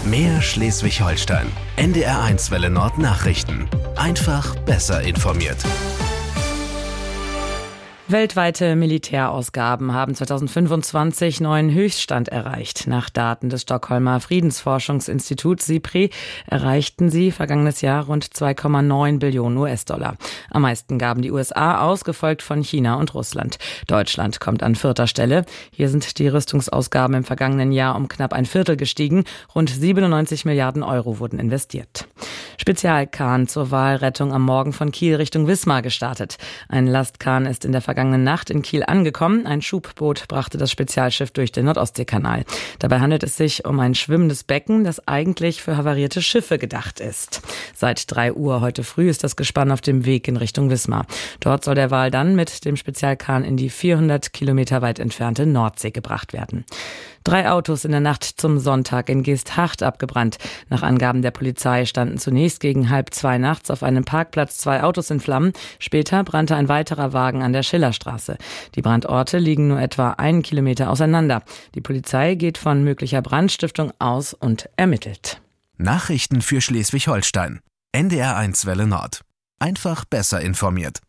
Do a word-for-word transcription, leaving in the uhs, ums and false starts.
Mehr Schleswig-Holstein. N D R eins Welle Nord Nachrichten. Einfach besser informiert. Weltweite Militärausgaben haben zweitausendfünfundzwanzig neuen Höchststand erreicht. Nach Daten des Stockholmer Friedensforschungsinstituts SIPRI erreichten sie vergangenes Jahr rund zwei Komma neun Billionen U S-Dollar. Am meisten gaben die U S A aus, gefolgt von China und Russland. Deutschland kommt an vierter Stelle. Hier sind die Rüstungsausgaben im vergangenen Jahr um knapp ein Viertel gestiegen. Rund siebenundneunzig Milliarden Euro wurden investiert. Spezialkahn zur Walrettung am Morgen von Kiel Richtung Wismar gestartet. Ein Lastkahn ist in der vergangenen Nacht in Kiel angekommen. Ein Schubboot brachte das Spezialschiff durch den Nordostseekanal. Dabei handelt es sich um ein schwimmendes Becken, das eigentlich für havarierte Schiffe gedacht ist. Seit drei Uhr heute früh ist das Gespann auf dem Weg in Richtung Wismar. Dort soll der Wal dann mit dem Spezialkahn in die vierhundert Kilometer weit entfernte Nordsee gebracht werden. Drei Autos in der Nacht zum Sonntag in Geesthacht abgebrannt. Nach Angaben der Polizei standen zunächst gegen halb zwei nachts auf einem Parkplatz zwei Autos in Flammen. Später brannte ein weiterer Wagen an der Schillerstraße. Die Brandorte liegen nur etwa einen Kilometer auseinander. Die Polizei geht von möglicher Brandstiftung aus und ermittelt. Nachrichten für Schleswig-Holstein. N D R eins Welle Nord. Einfach besser informiert.